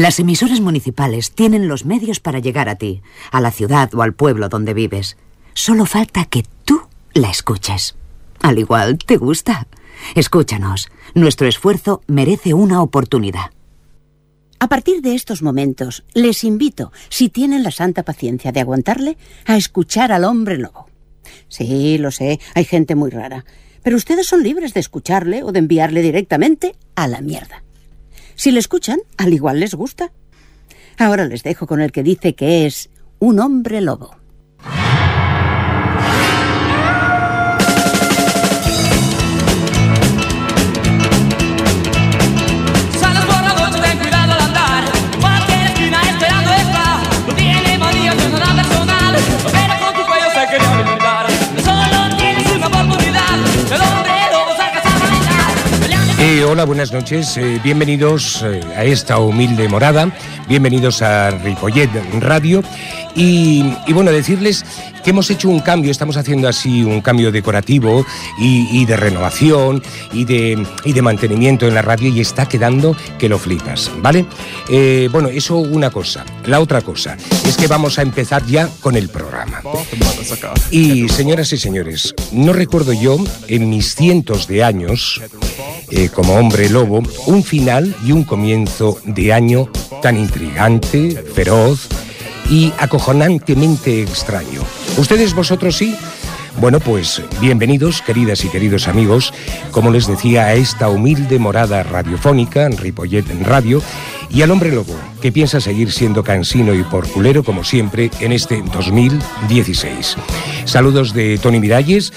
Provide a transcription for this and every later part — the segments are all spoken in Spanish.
Las emisoras municipales tienen los medios para llegar a ti, a la ciudad o al pueblo donde vives. Solo falta que tú la escuches. Al igual, ¿te gusta? Escúchanos. Nuestro esfuerzo merece una oportunidad. A partir de estos momentos, les invito, si tienen la santa paciencia de aguantarle, a escuchar al hombre lobo. Sí, lo sé, hay gente muy rara, pero ustedes son libres de escucharle o de enviarle directamente a la mierda. Si le escuchan, al igual les gusta. Ahora les dejo con el que dice que es un hombre lobo. Hola, buenas noches, bienvenidos a esta humilde morada, bienvenidos a Ripollet Radio y bueno, decirles que hemos hecho un cambio, estamos haciendo así un cambio decorativo y de renovación y de mantenimiento en la radio y está quedando que lo flipas, ¿vale? Bueno, eso una cosa. La otra cosa es que vamos a empezar ya con el programa. Y señoras y señores, no recuerdo yo en mis cientos de años como hombre lobo, un final y un comienzo de año tan intrigante, feroz y acojonantemente extraño. ¿Ustedes, vosotros sí? Bueno, pues bienvenidos, queridas y queridos amigos, como les decía, a esta humilde morada radiofónica, en Ripollet Radio, y al hombre lobo, que piensa seguir siendo cansino y porculero, como siempre, en este 2016. Saludos de Tony Miralles,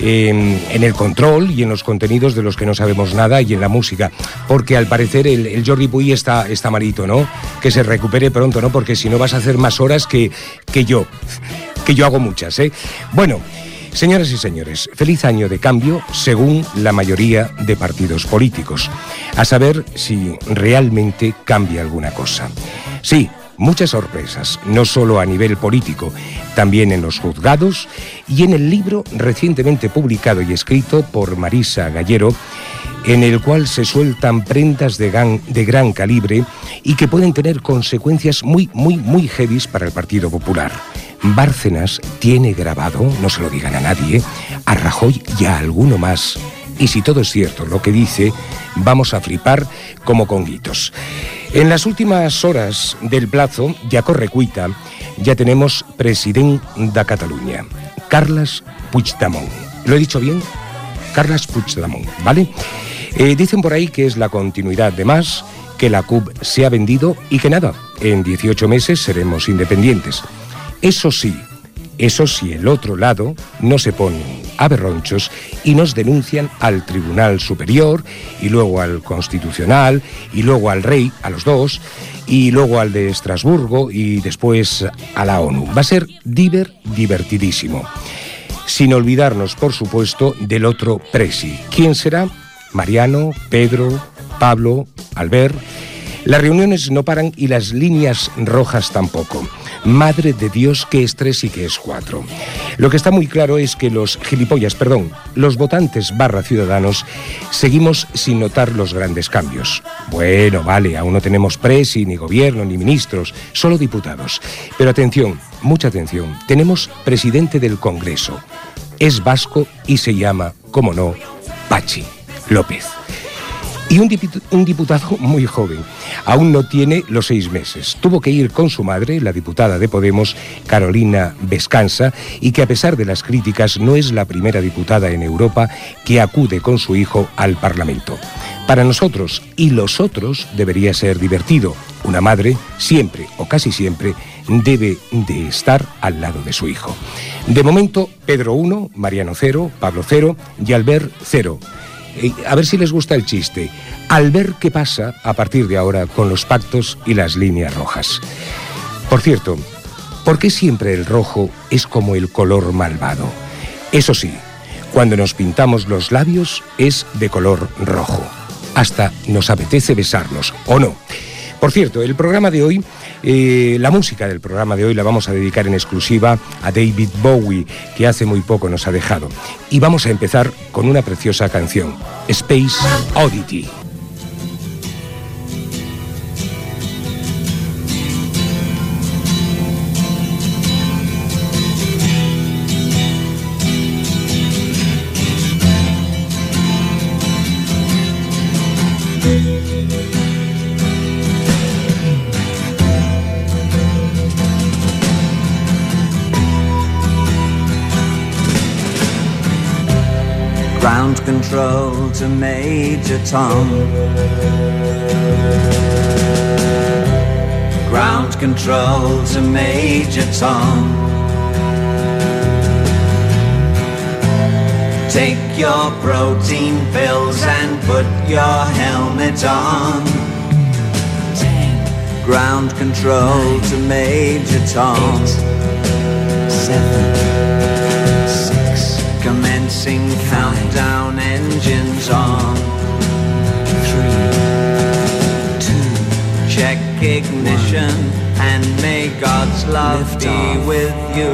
en el control y en los contenidos de los que no sabemos nada y en la música, porque al parecer el Jordi Puy está malito, ¿no? Que se recupere pronto, ¿no? Porque si no vas a hacer más horas que yo hago muchas, ¿eh? Bueno, señoras y señores, feliz año de cambio según la mayoría de partidos políticos. A saber si realmente cambia alguna cosa. Sí, muchas sorpresas, no solo a nivel político, también en los juzgados y en el libro recientemente publicado y escrito por Marisa Gallero, en el cual se sueltan prendas de gran calibre y que pueden tener consecuencias muy heavies para el Partido Popular. Bárcenas tiene grabado, no se lo digan a nadie, a Rajoy y a alguno más. Y si todo es cierto lo que dice, vamos a flipar como conguitos. En las últimas horas del plazo, ya corre cuita, ya tenemos presidente de Cataluña, Carles Puigdemont. ¿Lo he dicho bien? Carles Puigdemont, ¿vale? Dicen por ahí que es la continuidad de Mas, que la CUP se ha vendido y que nada, en 18 meses seremos independientes. Eso sí, el otro lado no se ponen a berronchos y nos denuncian al Tribunal Superior y luego al Constitucional y luego al Rey, a los dos, y luego al de Estrasburgo y después a la ONU. Va a ser divertidísimo. Sin olvidarnos, por supuesto, del otro presi. ¿Quién será? Mariano, Pedro, Pablo, Albert. Las reuniones no paran y las líneas rojas tampoco. Madre de Dios, qué es 3 y qué es 4. Lo que está muy claro es que los votantes / ciudadanos, seguimos sin notar los grandes cambios. Bueno, vale, aún no tenemos presi, ni gobierno, ni ministros, solo diputados. Pero atención, mucha atención, tenemos presidente del Congreso. Es vasco y se llama, como no, Patxi López. Y un diputado muy joven, aún no tiene los 6 meses. Tuvo que ir con su madre, la diputada de Podemos, Carolina Vescansa, y que a pesar de las críticas no es la primera diputada en Europa que acude con su hijo al Parlamento. Para nosotros y los otros debería ser divertido. Una madre siempre o casi siempre debe de estar al lado de su hijo. De momento, Pedro 1, Mariano 0, Pablo 0 y Albert 0. A ver si les gusta el chiste. Al ver qué pasa a partir de ahora con los pactos y las líneas rojas. Por cierto, ¿por qué siempre el rojo es como el color malvado? Eso sí, cuando nos pintamos los labios es de color rojo. Hasta nos apetece besarnos, ¿o no? Por cierto, el programa de hoy, la música del programa de hoy la vamos a dedicar en exclusiva a David Bowie, que hace muy poco nos ha dejado. Y vamos a empezar con una preciosa canción, Space Oddity. Ground control to Major Tom. Ground control to Major Tom. Take your protein pills and put your helmet on. 10. Ground control 9, to Major Tom. 8, 7, 6. Commencing 5, countdown, engines on. 3, 2. Check ignition 1, and may God's love be off with you.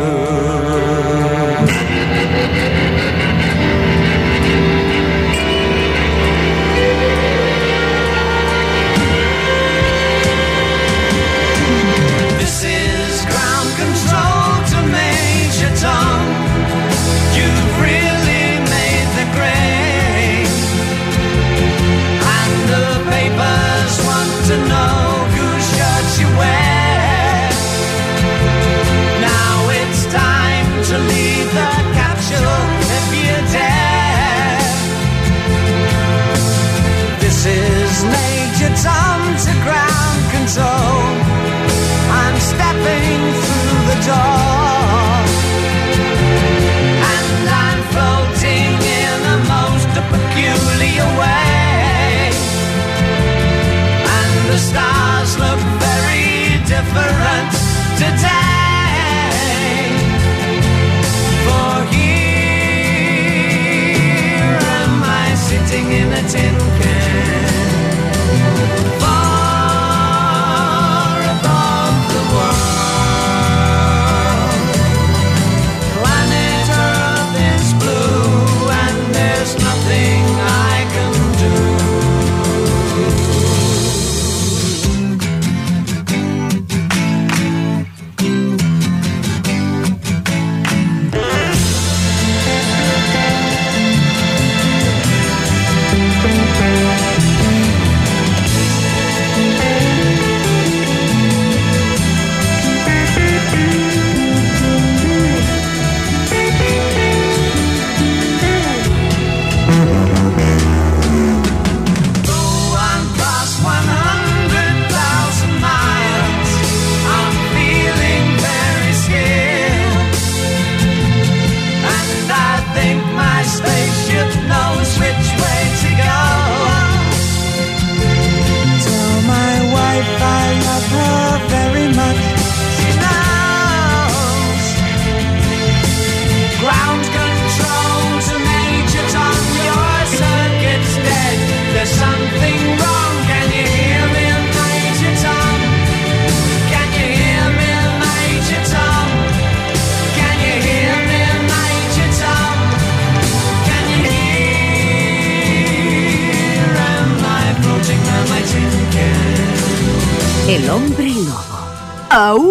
You've really made the grade, and the papers want to know whose shirts you wear. Now it's time to leave the capsule if you dare. This is Major Tom to ground control. I'm stepping through the door. Peculiar way, and the stars look very different today. For here am I sitting in a tin can, far above the world. Planet Earth is blue, and there's nothing El hombre lobo. ¡Au!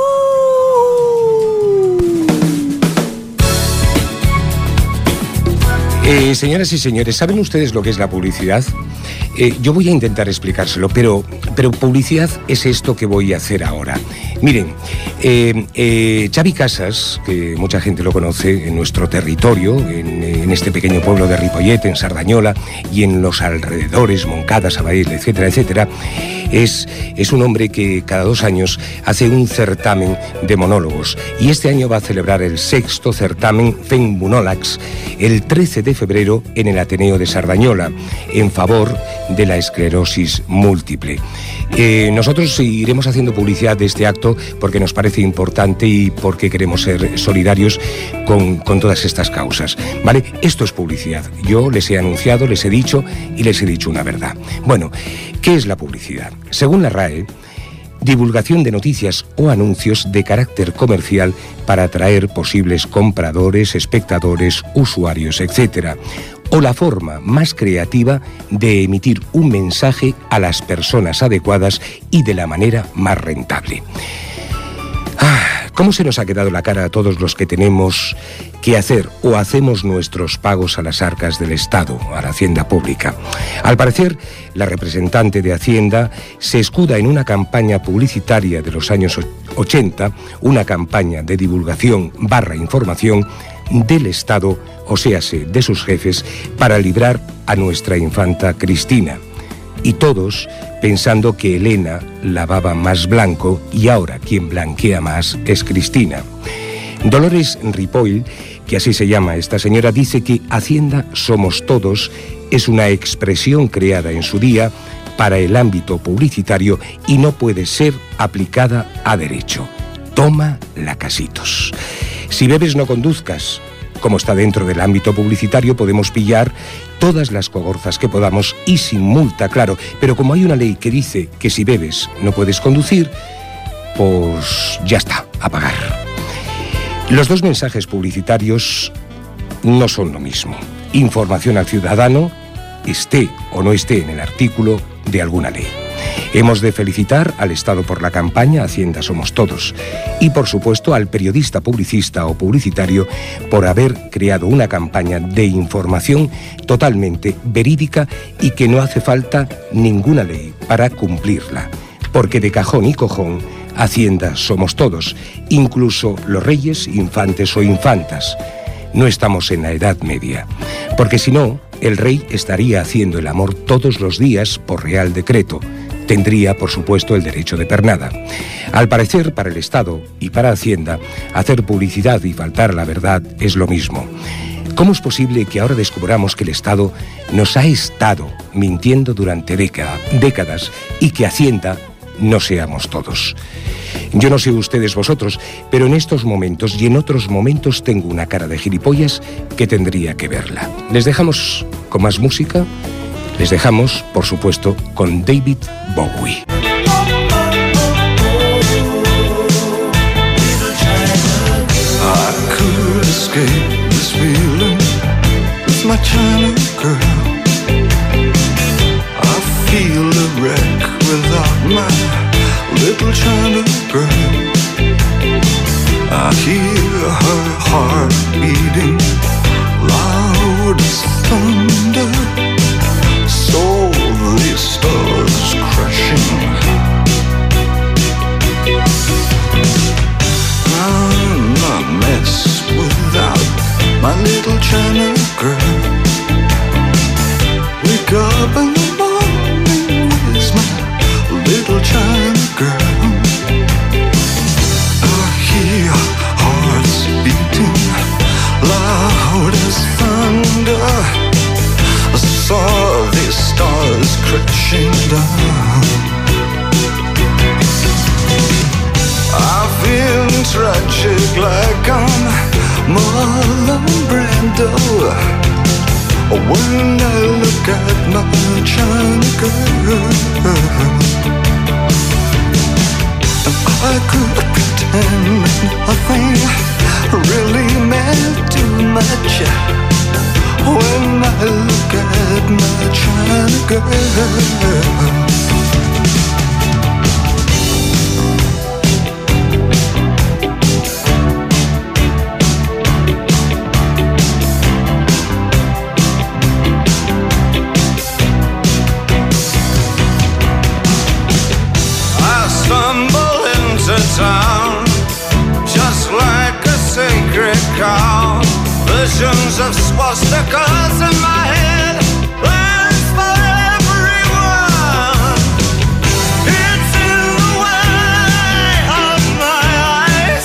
Señoras y señores, ¿saben ustedes lo que es la publicidad? Yo voy a intentar explicárselo, pero publicidad es esto que voy a hacer ahora. Miren, Xavi Casas, que mucha gente lo conoce en nuestro territorio, en este pequeño pueblo de Ripollet, en Sardañola, y en los alrededores, Moncada, Sabadell, etcétera, etcétera, es un hombre que cada 2 años hace un certamen de monólogos, y este año va a celebrar el 6º certamen Fembunòlegs el 13 de febrero en el Ateneo de Sardañola, en favor de la esclerosis múltiple. Nosotros iremos haciendo publicidad de este acto porque nos parece importante y porque queremos ser solidarios con todas estas causas, ¿vale? Esto es publicidad. Yo les he anunciado, les he dicho y les he dicho una verdad. Bueno, ¿qué es la publicidad? Según la RAE, divulgación de noticias o anuncios de carácter comercial para atraer posibles compradores, espectadores, usuarios, etc. O la forma más creativa de emitir un mensaje a las personas adecuadas y de la manera más rentable. ¿Cómo se nos ha quedado la cara a todos los que tenemos que hacer o hacemos nuestros pagos a las arcas del Estado, a la Hacienda Pública? Al parecer, la representante de Hacienda se escuda en una campaña publicitaria de los años 80, una campaña de divulgación / información del Estado, o séase, de sus jefes, para librar a nuestra infanta Cristina. Y todos pensando que Elena lavaba más blanco y ahora quien blanquea más es Cristina. Dolores Ripoll, que así se llama esta señora, dice que Hacienda somos todos es una expresión creada en su día para el ámbito publicitario y no puede ser aplicada a derecho. Toma la casitos. Si bebes no conduzcas. Como está dentro del ámbito publicitario, podemos pillar todas las cogorzas que podamos y sin multa, claro. Pero como hay una ley que dice que si bebes no puedes conducir, pues ya está, a pagar. Los dos mensajes publicitarios no son lo mismo. Información al ciudadano, esté o no esté en el artículo de alguna ley. Hemos de felicitar al Estado por la campaña Hacienda somos todos y, por supuesto, al periodista publicista o publicitario por haber creado una campaña de información totalmente verídica y que no hace falta ninguna ley para cumplirla, porque de cajón y cojón Hacienda somos todos, incluso los reyes, infantes o infantas. No estamos en la Edad Media, porque si no, el rey estaría haciendo el amor todos los días por real decreto. Tendría, por supuesto, el derecho de pernada. Al parecer, para el Estado y para Hacienda, hacer publicidad y faltar a la verdad es lo mismo. ¿Cómo es posible que ahora descubramos que el Estado nos ha estado mintiendo durante décadas y que Hacienda no seamos todos? Yo no sé ustedes vosotros, pero en estos momentos y en otros momentos tengo una cara de gilipollas que tendría que verla. Les dejamos con más música. Les dejamos, por supuesto, con David Bowie. I could escape this feeling with my China girl. I feel a wreck without my little China girl. I hear her heart beating loud as thunder. So the stars crashing. I'm a mess without my little China girl. Wake up in the morning with my little China girl. I hear hearts beating loud as thunder. I saw the stars crashing down. I feel tragic like I'm Marlon Brando when I look at my China girl. I could pretend nothing really meant too much when I look at my China girl. I stumble into town just like a sacred cow. Visions of swastikas in my head, plans for everyone. It's in the way of my eyes.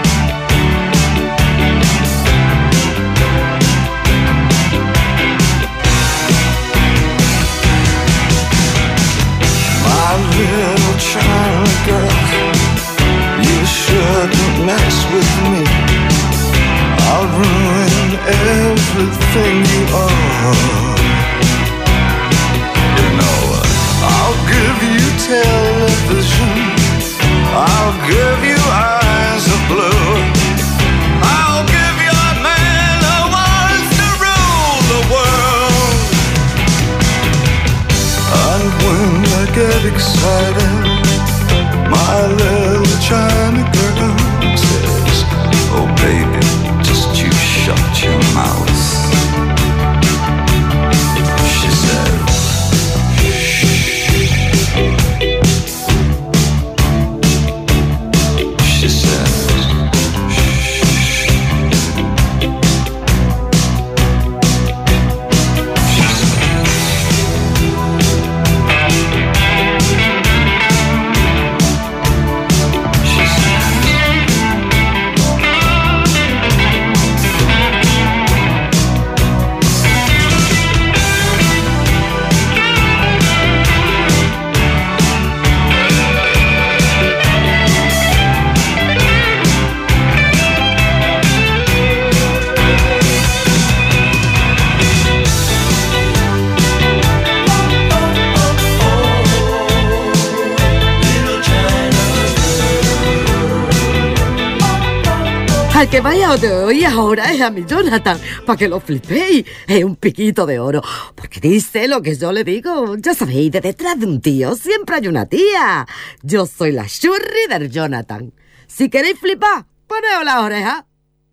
My little China girl, you shouldn't mess with me. I'll ruin everything you are. Al que vaya de hoy ahora es a mi Jonathan, para que lo flipéis. Es un piquito de oro, porque dice lo que yo le digo. Ya sabéis, de detrás de un tío siempre hay una tía. Yo soy la churri del Jonathan. Si queréis flipar, poneos las orejas.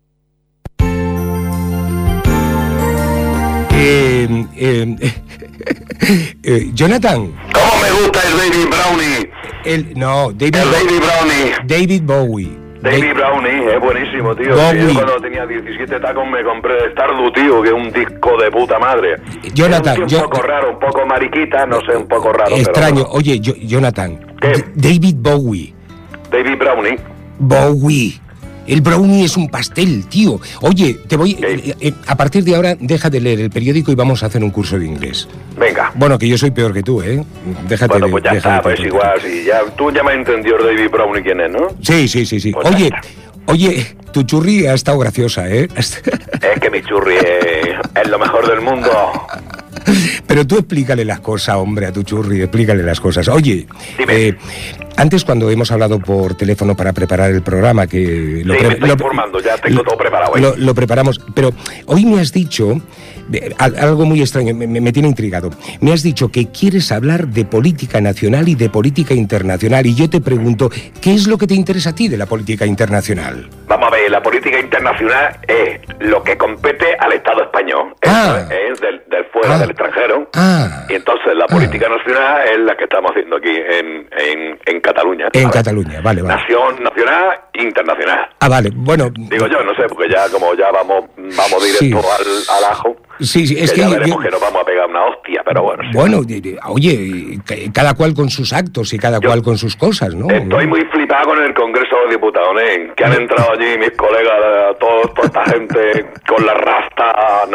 Jonathan. ¿Cómo me gusta el David Brownie? David Brownie. David Bowie. David Brownie, es buenísimo, tío. Yo cuando tenía 17 tacos me compré Stardew, tío, que es un disco de puta madre. Jonathan, es un poco raro, un poco mariquita, no sé, un poco raro. Extraño. Pero... Oye, Jonathan. ¿Qué? David Bowie. David Brownie. Bowie. El brownie es un pastel, tío. Oye, te voy... a partir de ahora, deja de leer el periódico y vamos a hacer un curso de inglés. Venga. Bueno, que yo soy peor que tú, ¿eh? Déjate bueno, pues ya está, pues igual, sí. Ya, tú ya me entendió David Brownie quién es, ¿no? Sí. Pues Oye, tu churri ha estado graciosa, ¿eh? Es que mi churri es lo mejor del mundo. Pero tú explícale las cosas, hombre, a tu churri, explícale las cosas. Oye, antes cuando hemos hablado por teléfono para preparar el programa, que me estoy informando, ya tengo todo preparado. Lo preparamos, pero hoy me has dicho algo muy extraño, me tiene intrigado. Me has dicho que quieres hablar de política nacional y de política internacional, y yo te pregunto, ¿qué es lo que te interesa a ti de la política internacional? Vamos a ver, la política internacional es lo que compete al Estado español. Es del fuera, del extranjero. Y entonces la política nacional es la que estamos haciendo aquí en Cataluña. En Cataluña, vale. Nación, nacional, internacional. Vale, bueno. Digo yo, no sé, porque ya como ya vamos directo al ajo. Sí, es que ya veremos que nos vamos a pegar una hostia, pero bueno. Sí. Bueno, oye, cada cual con sus actos y cada cual con sus cosas, ¿no? Estoy muy flipado con el Congreso de Diputados, ¿eh? Que han entrado allí mis colegas, toda esta gente con la rasta,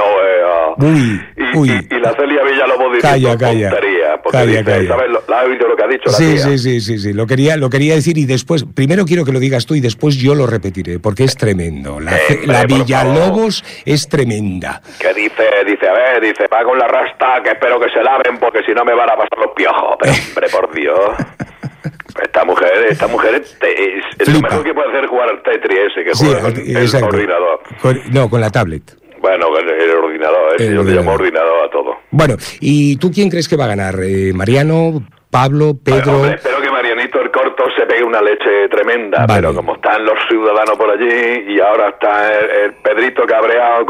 y la Celia Villalobos diciendo tonterías, porque dice, ¿sabes? ¿La has oído lo que ha dicho la tía? Sí. Lo quería decir y después, primero quiero que lo digas tú y después yo lo repetiré, porque es tremendo. La Villalobos es tremenda. ¿Qué dice? Dice, va con la rasta, que espero que se laven porque si no me van a pasar los piojos. Pero hombre, por Dios. Esta mujer es lo mejor que puede hacer jugar al Tetris ese, que juega con el ordenador. Con la tablet. Bueno, el ordenador, yo le llamo ordenador a todo. Bueno, ¿y tú quién crees que va a ganar? ¿Mariano, Pablo, Pedro? Bueno, espero que Marianito el Corto se pegue una leche tremenda, pero como están los ciudadanos por allí y ahora está el Pedrito cabreado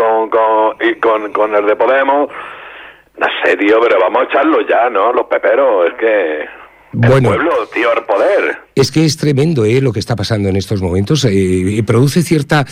con el de Podemos, no sé, tío, pero vamos a echarlo ya, ¿no? Los peperos, es que... El pueblo, tío, el poder. Es que es tremendo lo que está pasando en estos momentos. Produce cierta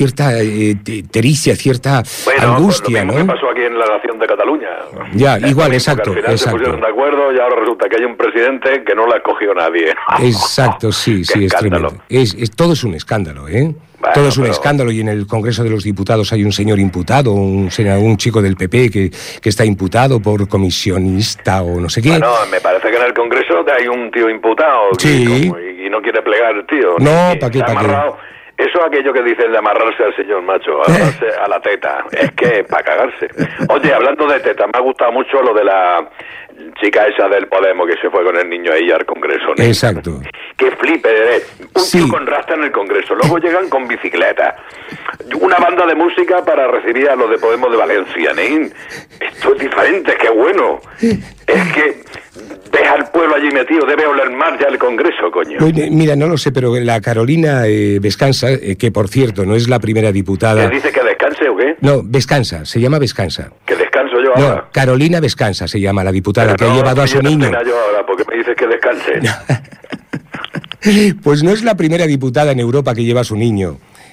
tericia, cierta angustia, ¿no? Lo mismo que pasó aquí en la Nación de Cataluña. Ya, igual, exacto. Al final se pusieron de acuerdo y ahora resulta que hay un presidente que no la escogió nadie. Exacto, sí, es tremendo. Todo es un escándalo, ¿eh? Bueno, todo es un escándalo y en el Congreso de los Diputados hay un señor imputado, un chico del PP que está imputado por comisionista o no sé qué. Bueno, me parece que en el Congreso hay un tío imputado y no quiere plegar el tío. No, ¿para qué? Eso es aquello que dicen de amarrarse al señor macho, amarrarse a la teta. Es que para cagarse. Oye, hablando de teta, me ha gustado mucho lo de la chica esa del Podemos que se fue con el niño ahí al Congreso, ¿no? Exacto. Que flipe, un tío con rasta en el Congreso. Luego llegan con bicicleta. Una banda de música para recibir a los de Podemos de Valencia, ¿no? Esto es diferente, qué bueno. Es que deja al pueblo allí metido, debe oler más ya el Congreso, coño. Mira, no lo sé, pero la Carolina Vescanza, que por cierto no es la primera diputada... ¿Te dice que descanse o qué? No, Vescanza, se llama Vescanza. ¿Que descanso yo ahora? No, Carolina Vescanza se llama la diputada que ha llevado a su niño. Yo ahora, porque me dices que descanse. Pues no es la primera diputada en Europa que lleva a su niño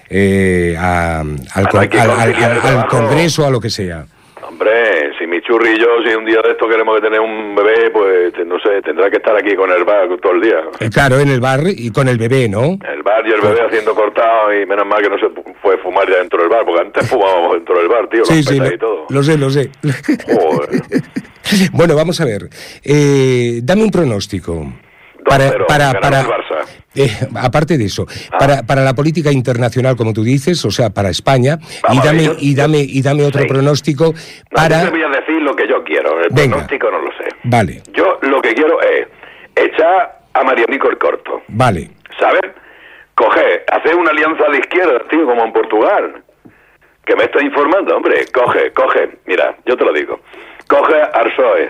al Congreso, a lo que sea. Hombre, si mi churri y yo, si un día de esto queremos tener un bebé, pues no sé, tendrá que estar aquí con el bar todo el día. Claro, en el bar y con el bebé, ¿no? El bar y el bebé haciendo cortado y menos mal que no se fue fumar ya dentro del bar, porque antes fumábamos dentro del bar, tío, sí, y todo. Lo sé. Joder. Bueno, vamos a ver. Dame un pronóstico. Aparte de eso, para la política internacional, como tú dices, o sea, para España, y dame otro pronóstico para... Yo te voy a decir lo que yo quiero, el pronóstico no lo sé. Vale. Yo lo que quiero es echar a Marianico el Corto. Vale. ¿Sabes? Coger hacer una alianza de izquierda, tío, como en Portugal. Que me estoy informando, hombre. Coge. Mira, yo te lo digo. Coge al PSOE.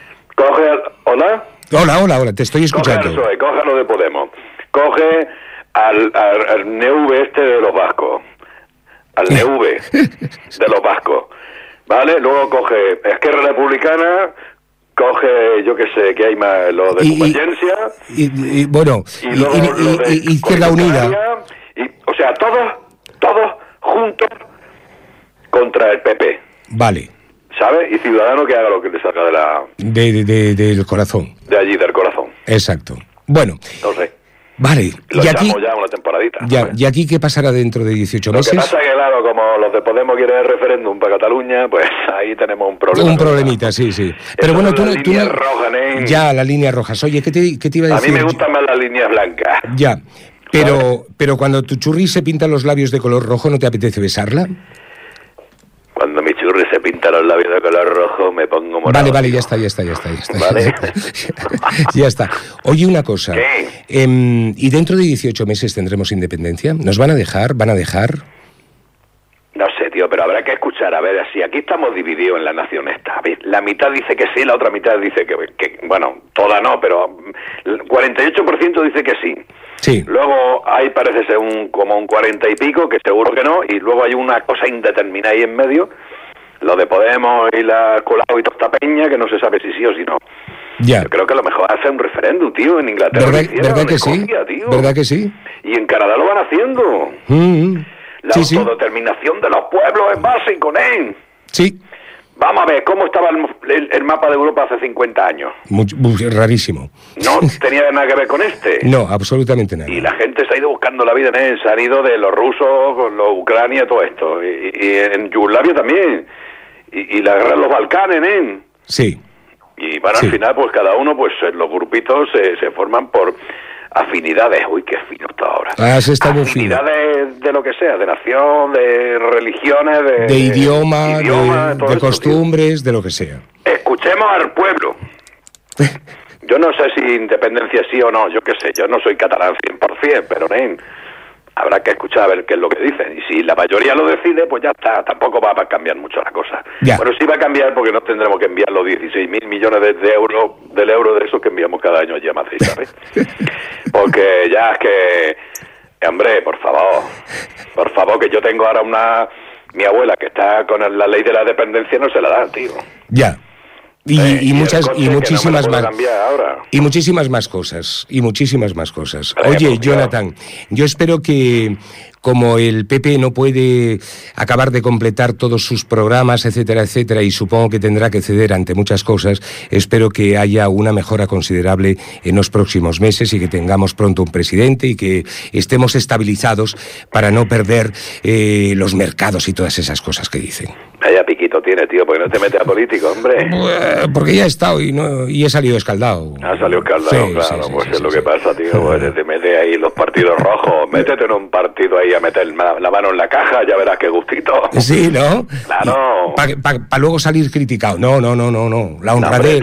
¿Hola? Hola, te estoy escuchando. Coge al PSOE, coge a lo de Podemos. Coge al NV este de los vascos. Al NV de los vascos. ¿Vale? Luego coge Esquerra Republicana, coge, yo qué sé, que hay más, lo de Convergencia. Y luego Izquierda Unida. O sea, todos juntos contra el PP. Vale. ¿Sabes? Y Ciudadanos que haga lo que le salga de la... del corazón. De allí, del corazón. Exacto. Bueno. Entonces... Vale, y aquí ya una temporadita. ¿Y aquí qué pasará dentro de 18 meses? Lo que pasa es que, claro, como los de Podemos quieren el referéndum para Cataluña, pues ahí tenemos un problema. Un problemita, sí. Pero bueno, tú... rojas, ¿eh? Ya, las líneas rojas. Oye, ¿qué te iba a decir? A mí me gustan más las líneas blancas. Ya, pero cuando tu churri se pinta los labios de color rojo, ¿no te apetece besarla? Cuando mi churri se pinta los labios de color rojo, me pongo morado. Vale, ya está. ¿Vale? Ya está. Oye, una cosa. ¿Qué? ¿Y dentro de 18 meses tendremos independencia? ¿Nos van a dejar? ¿Van a dejar? No sé, tío, pero habrá que escuchar. A ver, si aquí estamos divididos en la nación esta. La mitad dice que sí, la otra mitad dice que bueno, toda no, pero el 48% dice que sí. Sí. Luego hay, parece ser como un 40 y pico, que seguro que no, y luego hay una cosa indeterminada ahí en medio, lo de Podemos y la Colau y toda esta peña, que no se sabe si sí o si no. Ya. Yo creo que a lo mejor hace un referéndum, tío, en Inglaterra. ¿Verdad que sí? Tío. ¿Verdad que sí? Y en Canadá lo van haciendo. La autodeterminación de los pueblos es básico, ¿eh? Sí. Vamos a ver, ¿cómo estaba el mapa de Europa hace 50 años? Muy rarísimo. No tenía nada que ver con este. No, absolutamente nada. Y la gente se ha ido buscando la vida en él, se han ido de los rusos, con los Ucrania, todo esto. Y en Yugoslavia también. Y la guerra en los Balcanes, ¿eh? Sí. Y bueno, al final, pues cada uno, pues los grupitos se forman por afinidades. Uy, qué fino está ahora. Está muy fino. Afinidades de lo que sea, de nación, de religiones, de idioma, de costumbres, tío. De lo que sea. Escuchemos al pueblo. Yo no sé si independencia sí o no, yo qué sé, yo no soy catalán 100%, pero habrá que escuchar a ver qué es lo que dicen. Y si la mayoría lo decide, pues ya está, tampoco va a cambiar mucho la cosa. Ya. Bueno, sí va a cambiar porque no tendremos que enviar los 16.000 millones de euros del euro de esos que enviamos cada año allí a Madrid, ¿sabes? Porque ya es que, hombre, por favor, que yo tengo ahora mi abuela que está con la ley de la dependencia, no se la dan, tío. Ya. Y muchísimas más. Y muchísimas más cosas. Oye, Jonathan, yo espero que, como el PP no puede acabar de completar todos sus programas, etcétera, y supongo que tendrá que ceder ante muchas cosas, espero que haya una mejora considerable en los próximos meses y que tengamos pronto un presidente y que estemos estabilizados para no perder los mercados y todas esas cosas que dicen. Vaya piquito tiene, tío, porque no te metes a político, hombre. Porque ya he estado y he salido escaldado. Ha salido escaldado, claro, pues es lo que pasa, tío, pues te metes ahí los partidos rojos, métete en un partido ahí a meter la mano en la caja, ya verás qué gustito. Sí, ¿no? Claro. Para luego salir criticado. No. La honradez.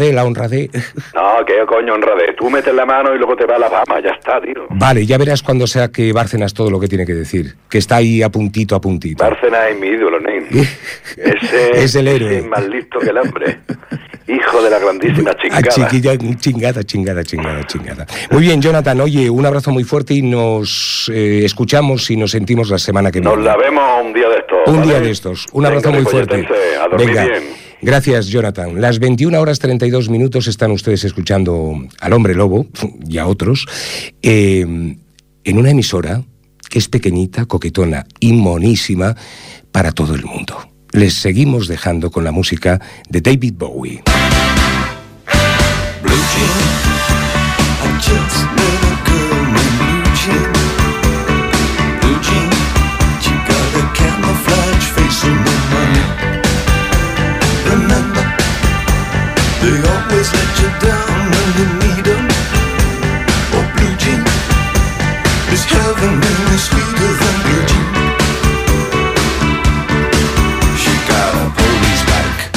No, ¿qué coño honradez? Tú metes la mano y luego te va la fama, ya está, tío. Vale, ya verás cuando saque Bárcenas todo lo que tiene que decir, que está ahí a puntito. Bárcenas es mi ídolo, ¿no? Ese es el héroe. Es más listo que el hambre. Hijo de la grandísima chingada. Chingada. Muy bien, Jonathan, oye, un abrazo muy fuerte y nos escuchamos y nos sentimos la semana que viene. Nos la vemos un día de estos. Día de estos. Un abrazo muy fuerte. A dormir bien. Gracias, Jonathan. Las 21:32 están ustedes escuchando al Hombre Lobo y a otros en una emisora que es pequeñita, coquetona y monísima para todo el mundo. Les seguimos dejando con la música de David Bowie. Blue jean, I just met a girl named Blue Jean. Blue Jean, she got a camouflage face and no money. Remember, they always let you down when you need them. Oh, Blue Jean, is heaven really sweeter than Blue Jean? She got a police bike.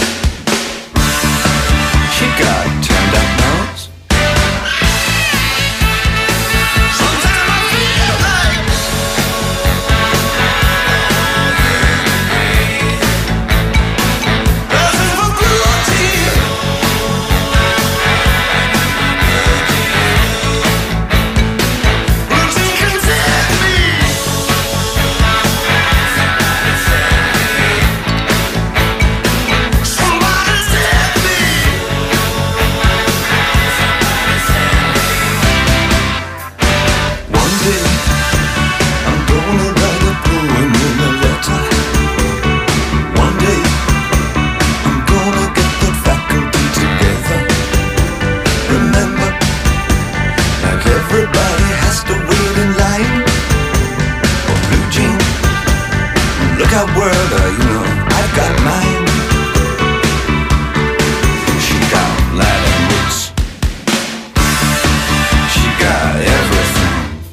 She got turned up nose. world, I've got mine. She got Latin roots. She got everything.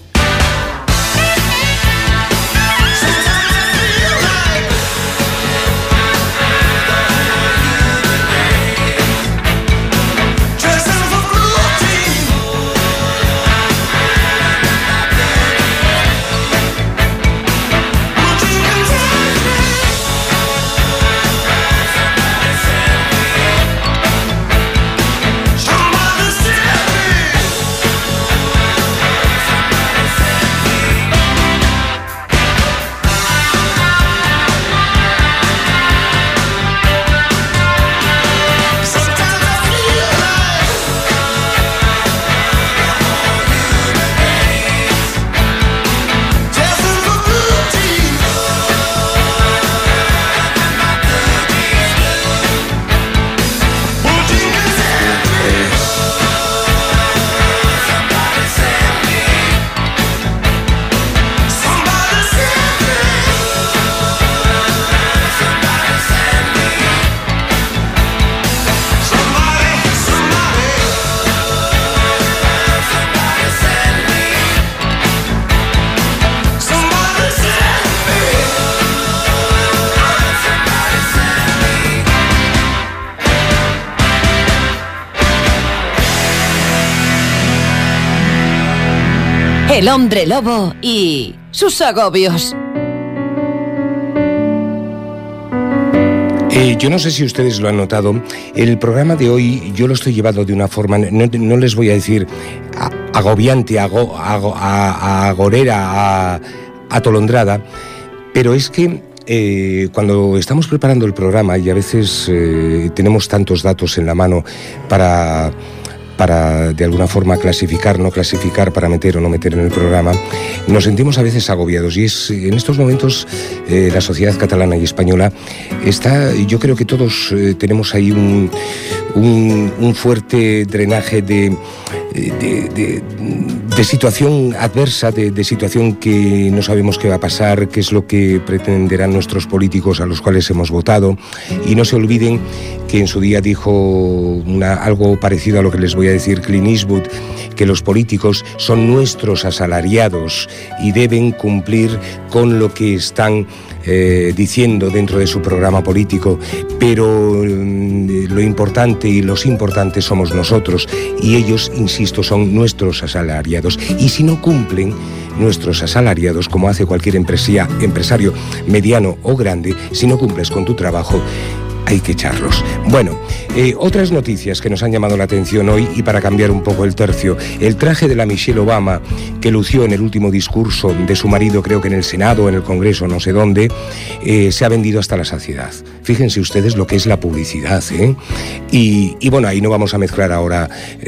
El hombre lobo y sus agobios. Yo no sé si ustedes lo han notado, el programa de hoy yo lo estoy llevando de una forma, no les voy a decir agobiante, agorera, atolondrada, pero es que cuando estamos preparando el programa y a veces tenemos tantos datos en la mano para de alguna forma clasificar, no clasificar, para meter o no meter en el programa, nos sentimos a veces agobiados y es en estos momentos la sociedad catalana y española está, yo creo que todos tenemos ahí un fuerte drenaje de situación adversa, de situación que no sabemos qué va a pasar, qué es lo que pretenderán nuestros políticos a los cuales hemos votado, y no se olviden que en su día dijo algo parecido a lo que les voy a decir Clint Eastwood, que los políticos son nuestros asalariados y deben cumplir con lo que están diciendo dentro de su programa político, pero lo importante y los importantes somos nosotros y ellos, insisto, son nuestros asalariados, y si no cumplen nuestros asalariados, como hace cualquier empresario mediano o grande, si no cumples con tu trabajo, hay que echarlos. Bueno, otras noticias que nos han llamado la atención hoy, y para cambiar un poco el tercio, el traje de la Michelle Obama que lució en el último discurso de su marido, creo que en el Senado, en el Congreso, no sé dónde, se ha vendido hasta la saciedad. Fíjense ustedes lo que es la publicidad, ¿eh? Y bueno, ahí no vamos a mezclar ahora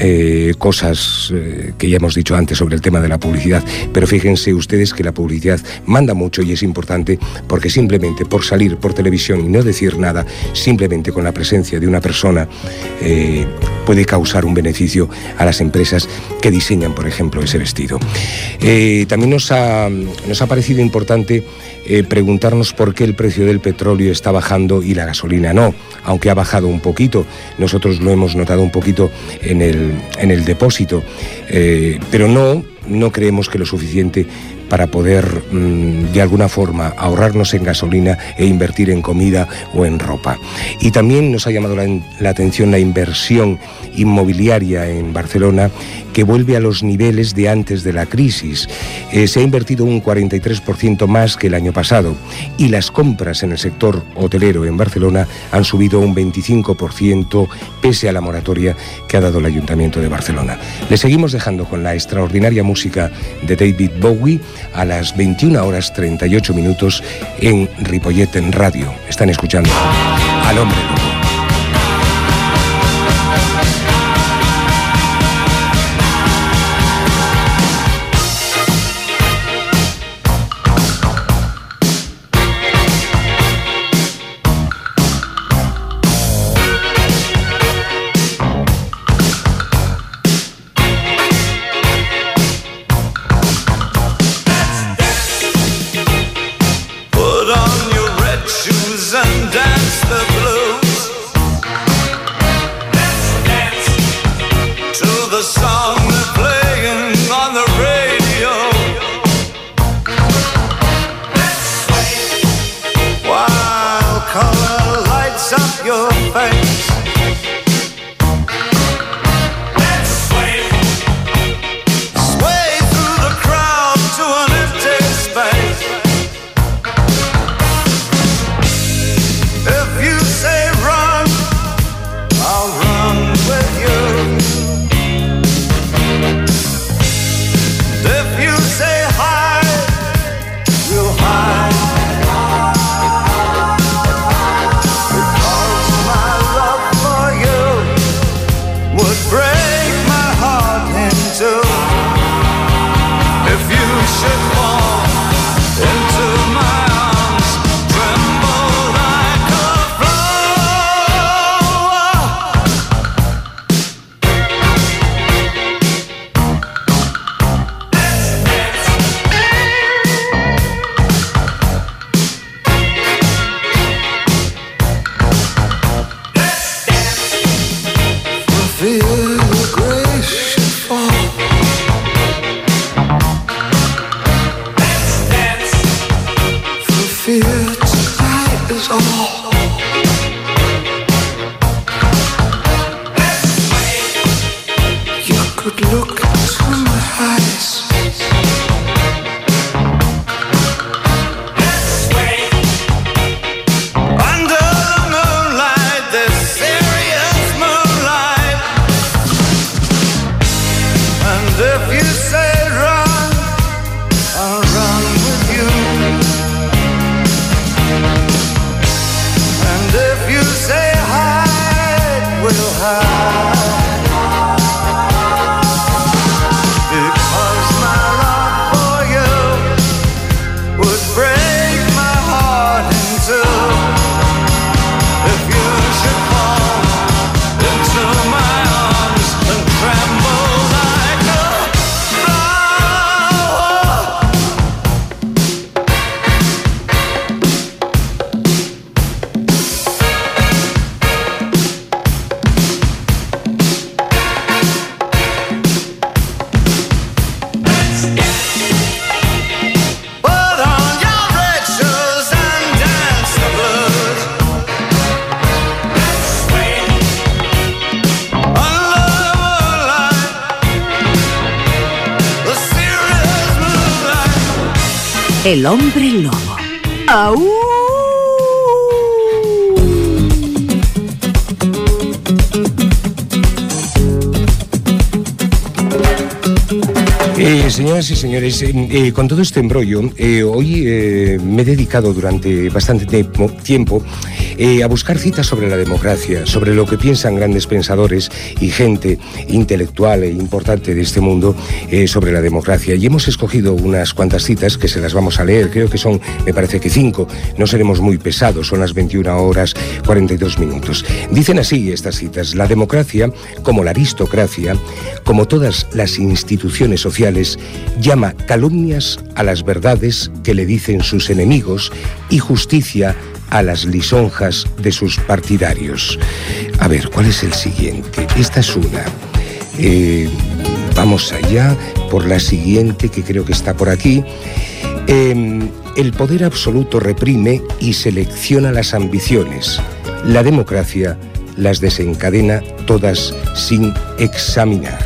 cosas que ya hemos dicho antes sobre el tema de la publicidad, pero fíjense ustedes que la publicidad manda mucho y es importante, porque simplemente por salir por televisión y no decir nada, simplemente con la presencia de una persona puede causar un beneficio a las empresas que diseñan, por ejemplo, ese vestido. También nos ha parecido importante preguntarnos por qué el precio del petróleo está bajando y la gasolina no, aunque ha bajado un poquito. Nosotros lo hemos notado un poquito en el depósito, pero no creemos que lo suficiente para poder de alguna forma ahorrarnos en gasolina e invertir en comida o en ropa. Y también nos ha llamado la atención la inversión inmobiliaria en Barcelona, que vuelve a los niveles de antes de la crisis. Se ha invertido un 43% más que el año pasado, y las compras en el sector hotelero en Barcelona han subido un 25% pese a la moratoria que ha dado el Ayuntamiento de Barcelona. Le seguimos dejando con la extraordinaria música de David Bowie a las 21:38 en Ripollet en Radio. Están escuchando al Hombre Lobo. Put on your red El hombre lobo. ¡Au! Señoras y señores, con todo este embrollo, hoy me he dedicado durante bastante tiempo a buscar citas sobre la democracia, sobre lo que piensan grandes pensadores y gente intelectual e importante de este mundo sobre la democracia. Y hemos escogido unas cuantas citas que se las vamos a leer. Creo que son, me parece que 5. No seremos muy pesados, son las 21:42. Dicen así estas citas: la democracia, como la aristocracia, como todas las instituciones sociales, llama calumnias a las verdades que le dicen sus enemigos y justicia a las lisonjas de sus partidarios. A ver, ¿cuál es el siguiente? Esta es una. Vamos allá por la siguiente, que creo que está por aquí. El poder absoluto reprime y selecciona las ambiciones. La democracia las desencadena todas sin examinar.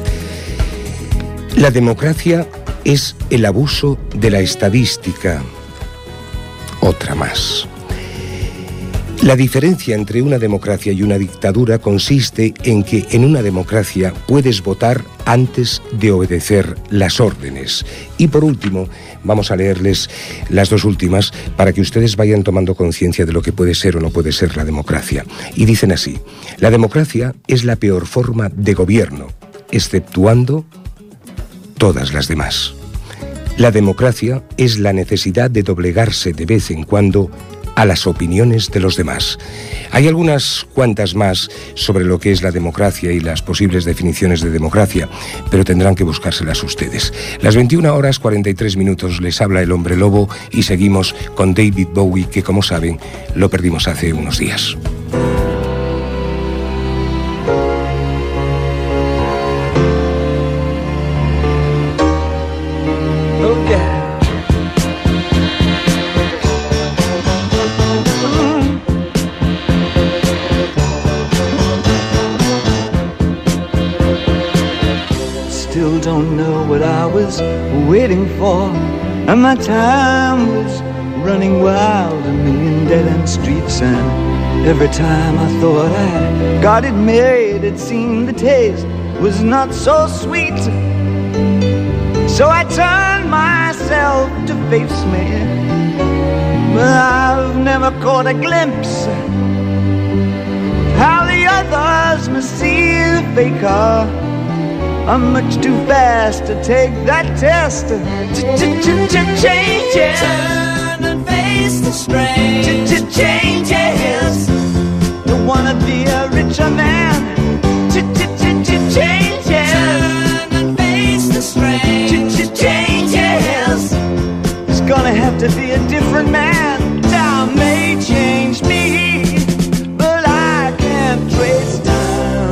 La democracia es el abuso de la estadística. Otra más. La diferencia entre una democracia y una dictadura consiste en que en una democracia puedes votar antes de obedecer las órdenes. Y por último, vamos a leerles las 2 últimas para que ustedes vayan tomando conciencia de lo que puede ser o no puede ser la democracia. Y dicen así: la democracia es la peor forma de gobierno, exceptuando todas las demás. La democracia es la necesidad de doblegarse de vez en cuando a las opiniones de los demás. Hay algunas cuantas más sobre lo que es la democracia y las posibles definiciones de democracia, pero tendrán que buscárselas ustedes. Las 21:43 les habla el hombre lobo y seguimos con David Bowie, que como saben lo perdimos hace unos días. Don't know what I was waiting for, and my time was running wild, a million dead-end streets, and every time I thought I got it made, it seemed the taste was not so sweet. So I turned myself to face me, but I've never caught a glimpse how the others must see the faker. I'm much too fast to take that test. Changes. Turn and face the strain. Changes. Don't wanna be a richer man. Changes. Turn and face the strain. Changes. It's gonna have to be a different man. Time may change me, but I can't trace time.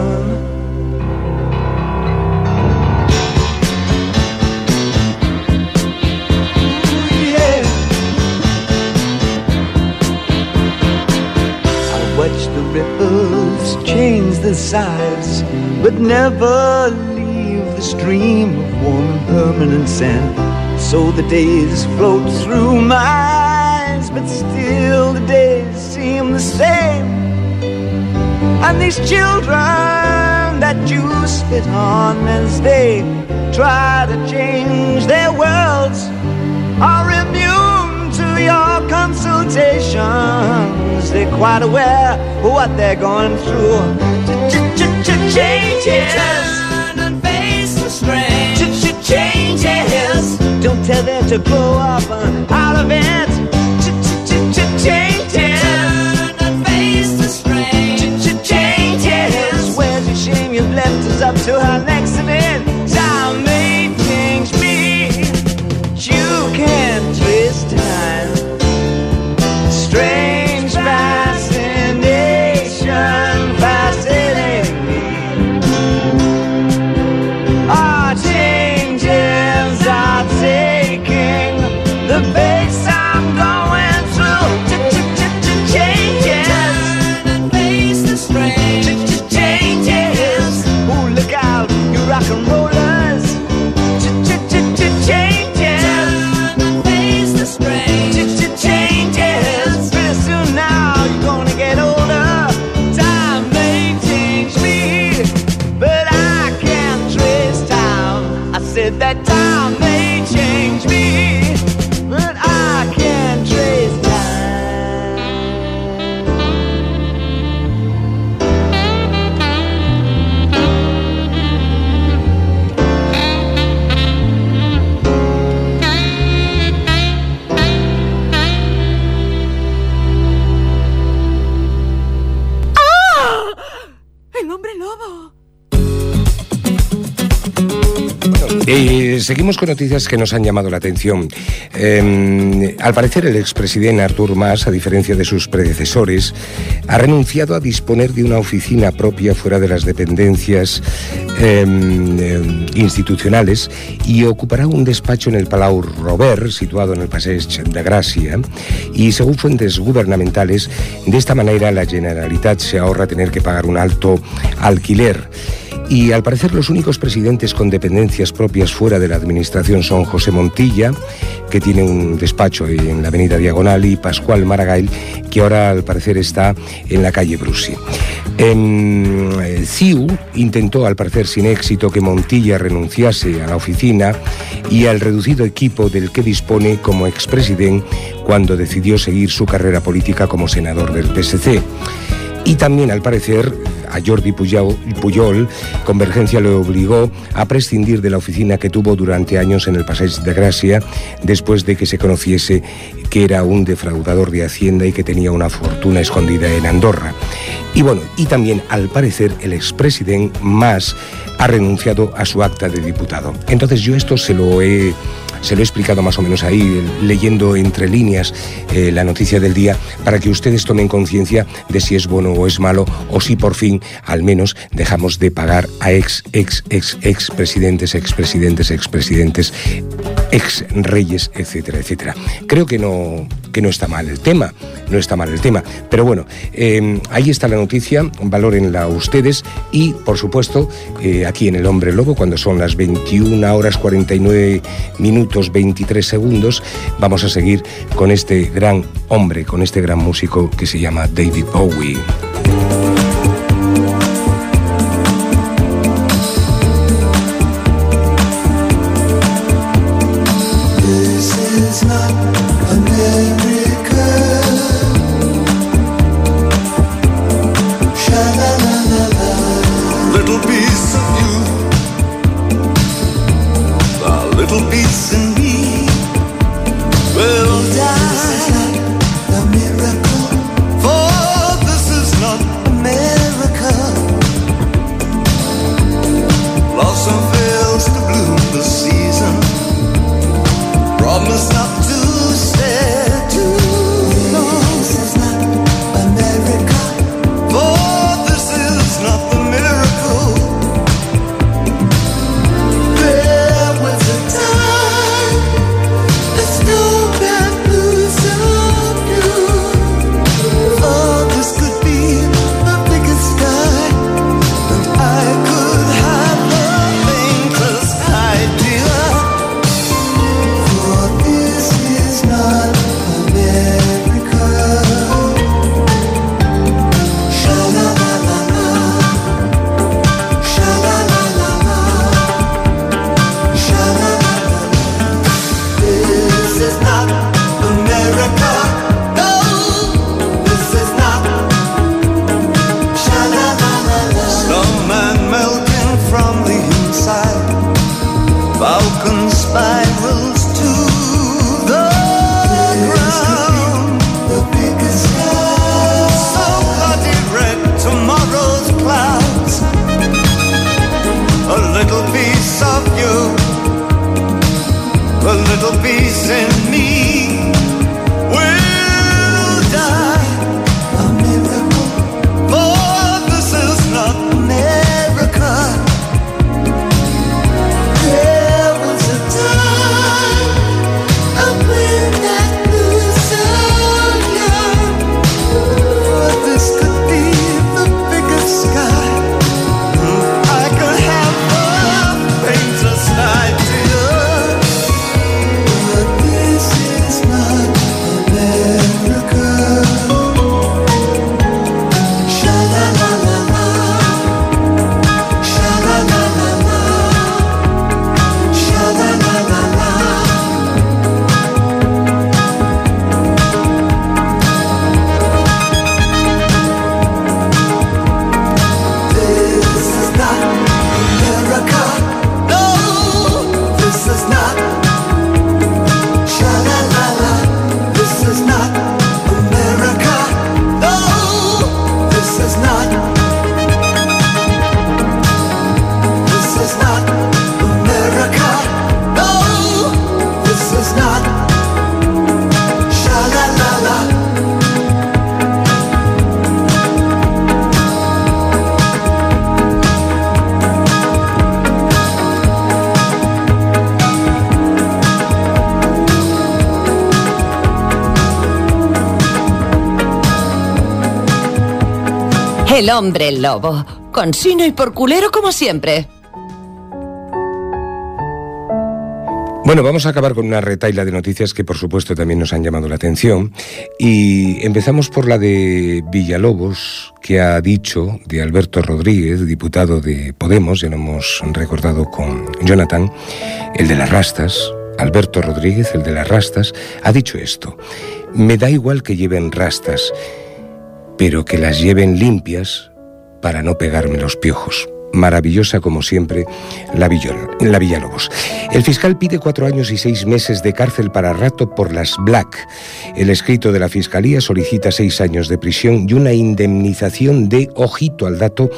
Watch the ripples change the size, but never leave the stream of warm and permanent sand. So the days float through my eyes, but still the days seem the same. And these children that you spit on as they try to change their worlds are immune to your consultations. They're quite aware of what they're going through. Changes. Turn and face the strain. Changes. Don't tell them to grow up out of it. Changes. Turn and face the strain. Changes. Where's your shame? You've left us up to our next event. Time may change me. You can't twist time. Strange fascination fascinating me. Our changes are taking the pace I'm going. Seguimos con noticias que nos han llamado la atención. Al parecer, el expresidente Artur Mas, a diferencia de sus predecesores, ha renunciado a disponer de una oficina propia fuera de las dependencias institucionales y ocupará un despacho en el Palau Robert, situado en el Passeig de Gràcia, y según fuentes gubernamentales, de esta manera la Generalitat se ahorra tener que pagar un alto alquiler. Y al parecer los únicos presidentes con dependencias propias fuera de la administración son José Montilla, que tiene un despacho en la avenida Diagonal, y Pascual Maragall, que ahora al parecer está en la calle Brusi. CiU intentó, al parecer sin éxito, que Montilla renunciase a la oficina y al reducido equipo del que dispone como expresidente cuando decidió seguir su carrera política como senador del PSC. Y también, al parecer, a Jordi Pujol, Convergencia le obligó a prescindir de la oficina que tuvo durante años en el Passeig de Gràcia, después de que se conociese que era un defraudador de Hacienda y que tenía una fortuna escondida en Andorra. Y bueno, y también, al parecer, el expresidente Mas ha renunciado a su acta de diputado. Entonces yo esto se lo he explicado más o menos ahí, leyendo entre líneas la noticia del día, para que ustedes tomen conciencia de si es bueno o es malo, o si por fin, al menos, dejamos de pagar a expresidentes, ex reyes, etcétera, etcétera. Creo que no está mal el tema, pero bueno, ahí está la noticia, valórenla ustedes, y por supuesto, aquí en El Hombre Lobo, cuando son las 21 horas 49 minutos 23 segundos, vamos a seguir con este gran hombre, con este gran músico que se llama David Bowie. This is El hombre lobo. Con sino y por culero como siempre. Bueno, vamos a acabar con una retahíla de noticias que por supuesto también nos han llamado la atención y empezamos por la de Villalobos, que ha dicho de Alberto Rodríguez, diputado de Podemos, ya lo hemos recordado con Jonathan, el de las rastas. Alberto Rodríguez, el de las rastas, ha dicho esto: me da igual que lleven rastas, pero que las lleven limpias para no pegarme los piojos. Maravillosa como siempre la Villalobos. El fiscal pide 4 años y 6 meses de cárcel para Rato por las Black. El escrito de la Fiscalía solicita 6 años de prisión y una indemnización de, ojito al dato,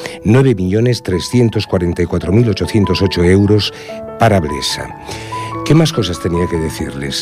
9.344.808 euros para Blesa. ¿Qué más cosas tenía que decirles?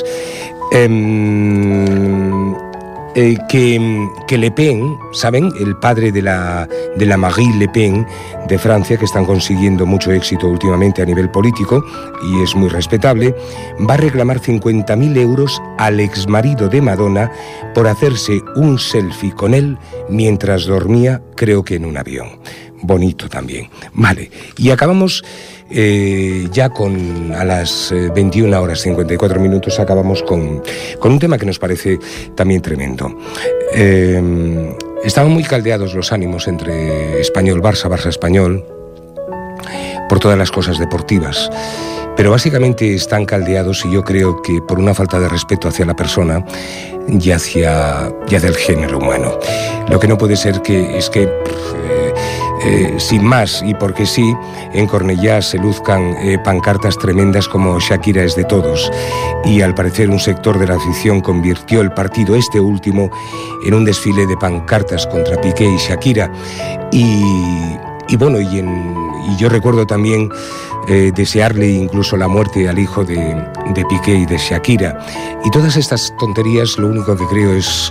Que Le Pen, ¿saben? El padre de la Marie Le Pen de Francia, que están consiguiendo mucho éxito últimamente a nivel político y es muy respetable, va a reclamar 50.000 euros al exmarido de Madonna por hacerse un selfie con él mientras dormía, creo que en un avión. Bonito también. Vale, y acabamos ya a las 21 horas 54 minutos acabamos con un tema que nos parece también tremendo. Estaban muy caldeados los ánimos entre Español-Barça, Barça-Español, por todas las cosas deportivas. Pero básicamente están caldeados y yo creo que por una falta de respeto hacia la persona y hacia el género humano. Lo que no puede ser es que sin más y porque sí, en Cornellá se luzcan pancartas tremendas como Shakira es de todos, y al parecer un sector de la afición convirtió el partido este último en un desfile de pancartas contra Piqué y Shakira, y bueno, y yo recuerdo también desearle incluso la muerte al hijo de Piqué y de Shakira. Y todas estas tonterías lo único que creo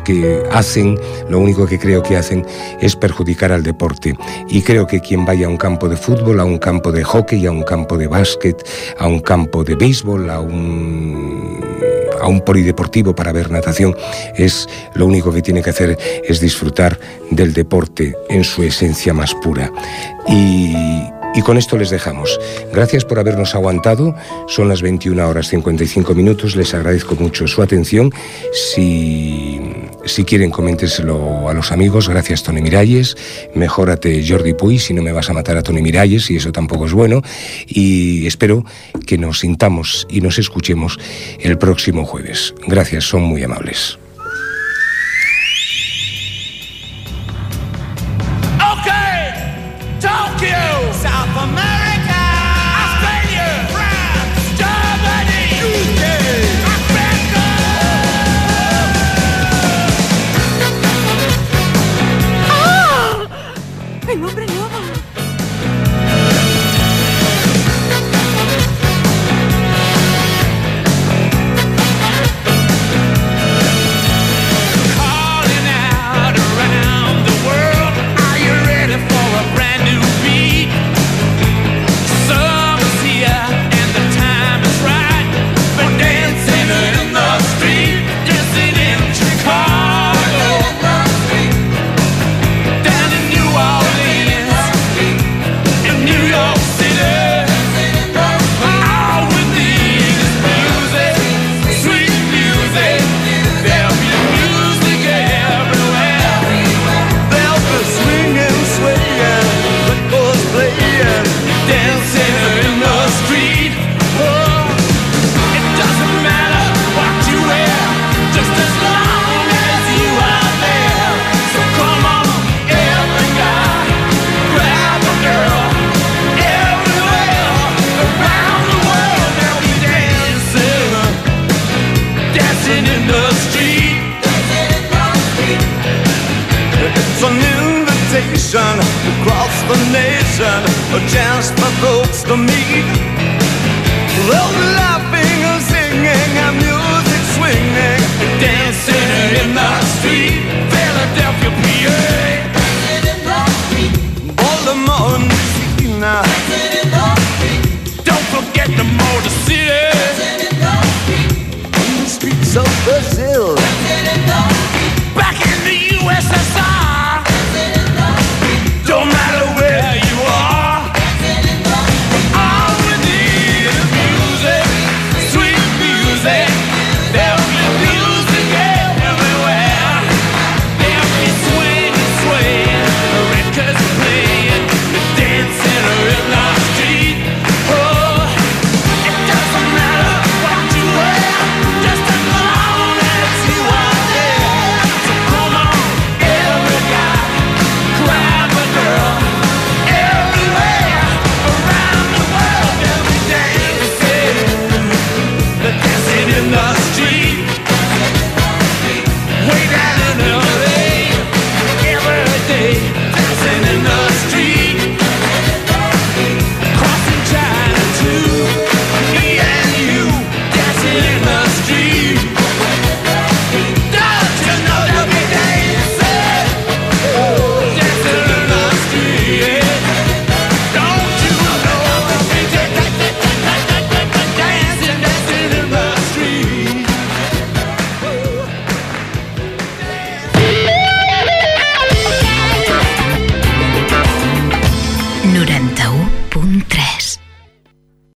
que hacen es perjudicar al deporte. Y creo que quien vaya a un campo de fútbol, a un campo de hockey, a un campo de básquet, a un campo de béisbol, a un polideportivo para ver natación, lo único que tiene que hacer es disfrutar del deporte en su esencia más pura. Y con esto les dejamos. Gracias por habernos aguantado. Son las 21 horas 55 minutos. Les agradezco mucho su atención. Si quieren, coméntenselo a los amigos. Gracias, Toni Miralles. Mejórate, Jordi Puy, si no me vas a matar a Toni Miralles, y eso tampoco es bueno. Y espero que nos sintamos y nos escuchemos el próximo jueves. Gracias, son muy amables. South America, Australia, France, Germany, UK, Africa. ¡Ah! ¡El hombre lobo! Calling out around the world, are you ready for a brand new beat? Summer's here and the time is right for dancing in the street, dancing in Chicago, down in New Orleans, in New York City, all with the music, sweet music. There'll be music everywhere. There'll be swinging, swaying, records playing, dancing in the street. Oh, it doesn't matter what you wear, just as long as you are there. So come on, every guy, grab a girl. Everywhere around the world, they'll be dancing in the street. It's an invitation across the nation, a chance for folks to meet. They'll be laughing and singing and music swinging, dancing in the street. Philadelphia, PA, Baltimore, Messina, don't forget the Motor City, in the streets of Brazil, back in the USSR. 91.3.